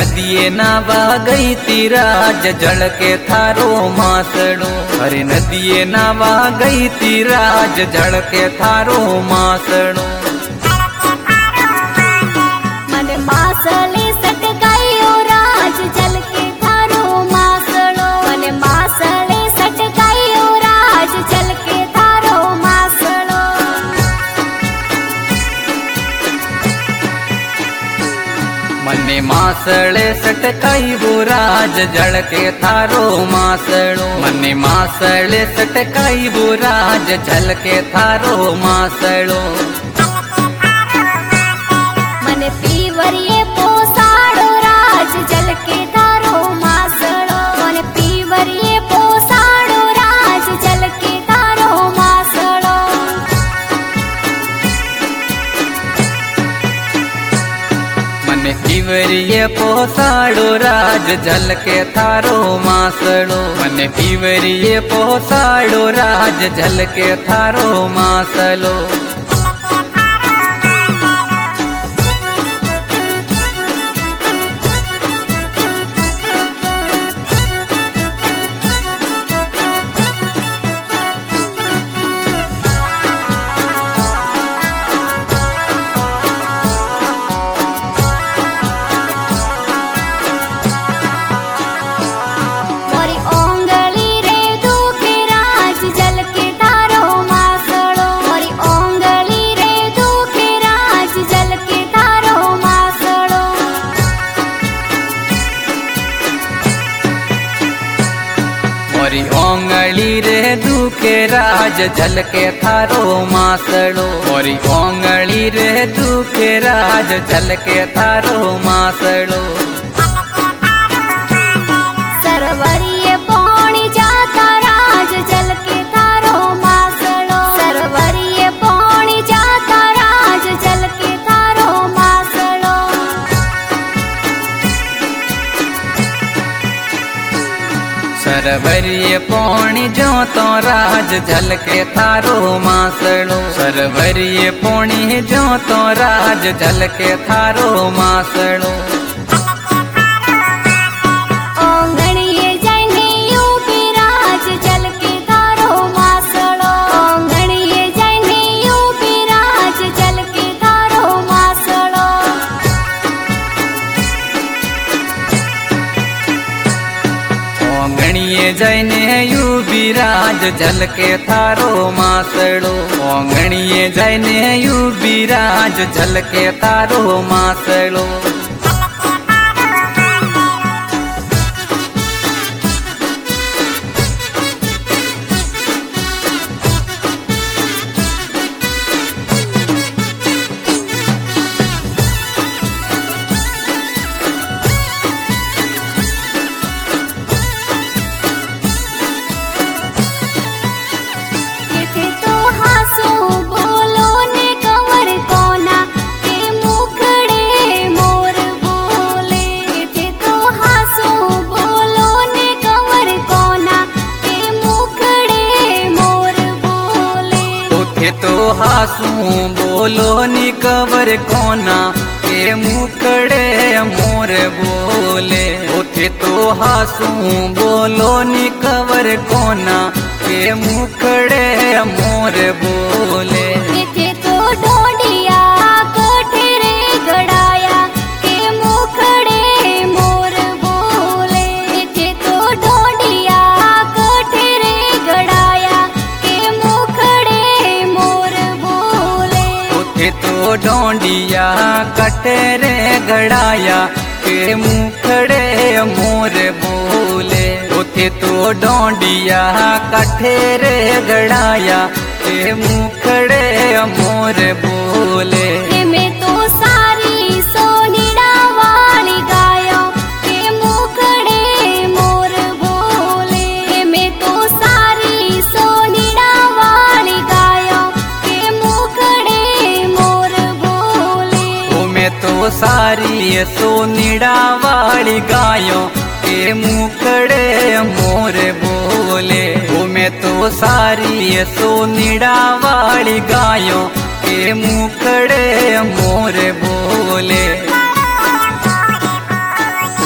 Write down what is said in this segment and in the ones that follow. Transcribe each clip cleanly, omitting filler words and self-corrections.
नदिये नावा गई तीराज जल के थारो मासड़ो। अरे नदिये नावा गई तीराज जल के थारो मासड़ो। मन मासले सटकायो राज जल के थारो मासड़ो। मन मासले सटकायो राज जल के थारो मासड़ो। मने मासड़े सटकाई वो राज जल के थारो मासड़ो। मने मासड़े सटकाई वो राज जल के थारो मासड़ो। मन पीवरिये पोसाड़ो राज जल के थारो मासड़ो। मन पीवरिये पोसाड़ो राज जल के थारो मासड़ो। मने पीवरिये पोसाड़ो राज जल के थारो मासड़ो। मने पीवरिये पोसाड़ो राज जल के थारो मासलो। मोरी ओंगली रे दुखे राज जल के थारो मासड़ो। मोरी ओंगली रे दुखे राज जल के थारो मासड़ो। मोरी ओंगली रे दुखे राज जल के थारो मासड़ो। मोरी ओंगली रे दुखे राज जल के थारो मासड़ो। सरवरिये पौणी जाता राज जल के थारो मासड़ो। सरवरिये पौणी जाता राज जल के थारो मासड़ो। सरवरिये पौणी जो तो राज जल के थारो मासड़ो। सरवरिये पौणी जो तो राज जल के थारो मासड़ो। ओंगणिये जैने यूपी राज जल के थारो मासड़ो। ओंगणिये जैने यूपी राज जल के थारो मासड़ो। ओंगणिये जैने यू बिराज जल के थारो मासड़ो। ओंगणिये जैने यू बिराज जल के थारो मासड़ो। किथे तो हासू बोलो ने कंवर कोना के मुखड़े मोर बोले। किथे तो हासू बोलो ने कंवर कोना के मुखड़े मोर बोले। उठे तो हासू बोलो निकवर कोना के मुखड़े मोर बोले। उठे तो हासू बोलो निकवर कोना के मुखड़े मोर बोले। किथे तो ढोंडिया कोठरे गड़ाया के मुखड़े मोर बोले। किथे तो ढोंडिया कोठरे गड़ाया के मुखड़े मोर बोले। उठे तो डोंडिया कटरे गड़ाया के मुखड़े मोर बोले। उठे तो डोंडिया कठेरे गड़ाया के मुखड़े मोर बोले। में तो सारी सोनीड़ा वाली गायो के मुखड़े मोर बोले। में तो सारी सोनीड़ा वाली गायो के मुखड़े मोर बोले। में तो सारी सोनीड़ा वाली गायों के मुखड़े मोर बोले। में तो सारी सोनीड़ा वाली गायों के मुखड़े मोर बोले।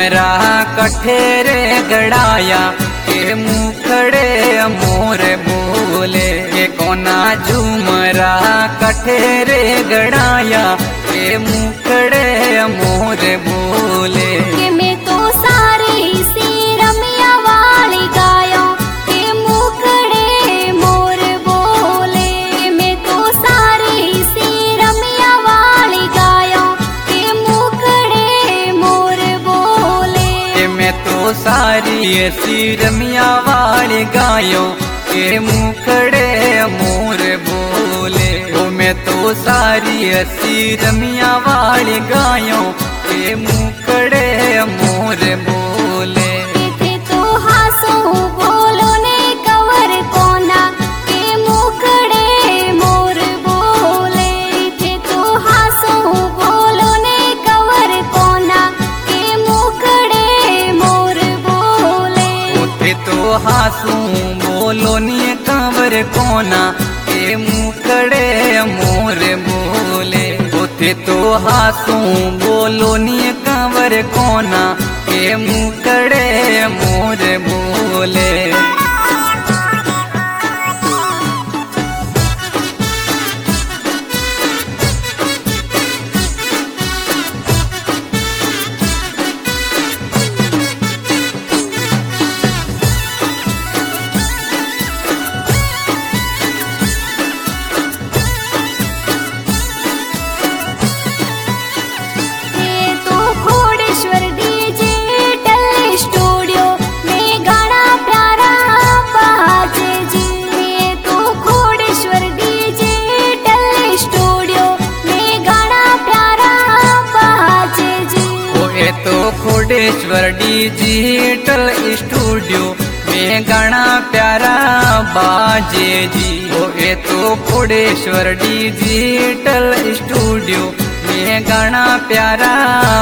झूमरा कठेरे गड़ाया के मुखड़े मोर बोले के कोना झूमरा कठेरे गड़ाया के मुखड़े मोर बोले के मैं तो सारी सी रमिया वाली गायों के मुखड़े मोर बोले के मैं तो सारी सी रमिया वाली गायों के मुखड़े मोर बोले के मैं तो सारी ऐसी रमिया वाली गायों के मुखड़े मोर बोले ओ मैं तो सारी ऐसी रमिया वाली गायों के मुखड़े मोर बोले इथे तो हासो बोलो ने कवर कोना के मुखड़े मोर बोले इथे तो हासो बोलो ने कवर कोना के मुखड़े मोर बोले उठे तो हासू बोलो नी कंवर कोना के मुखड़े मोर बोले उठे तो हासू बोलो नी कंवर कोना के मुखड़े मोर बोले ये तो घोड़ेश्वर डिजिटल स्टूडियो में गाना प्यारा बाजे जी ये तो घोड़ेश्वर डिजिटल स्टूडियो में गाना प्यारा बाजे जी ओ ये तो खोडेश्वर डिजिटल स्टूडियो में गाना प्यारा बाजे जी ओ ये तो खोडेश्वर डिजिटल स्टूडियो में गाना प्यारा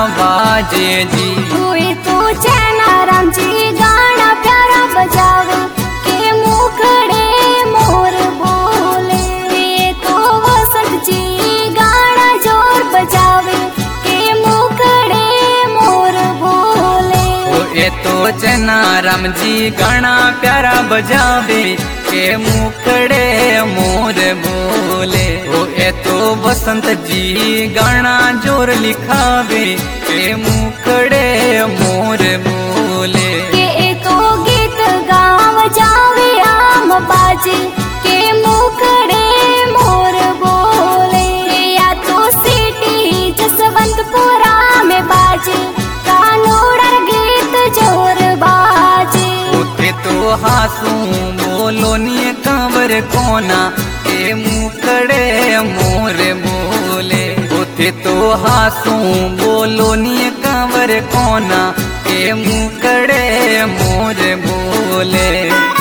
बाजे जी हुए तो चैना राम जी गाना प्यारा बजावे के मुखड़े मोर बोले ये तो वसंत जी गाना जोर बजावे के मुखड़े मोर बोले ओ ये तो चनाराम जी गाना प्यारा बजावे के मुखड़े मोर बोले ओ ये तो बसंत जी गाना जोर लिखावे के मुखड़े मोर बोले के तो गीत गाव जावे आम बाजे के मुखड़े मोर बोले या तो सिटी जसवंतपुरा में बाजे कानूड़ा गीत जोर बाजे उठे तो हासू बोलो नी कंवर कोना के मुखड़े मोर बोले उठे तो हासू बोलो नी कंवर कोना के मुखड़े मोर बोले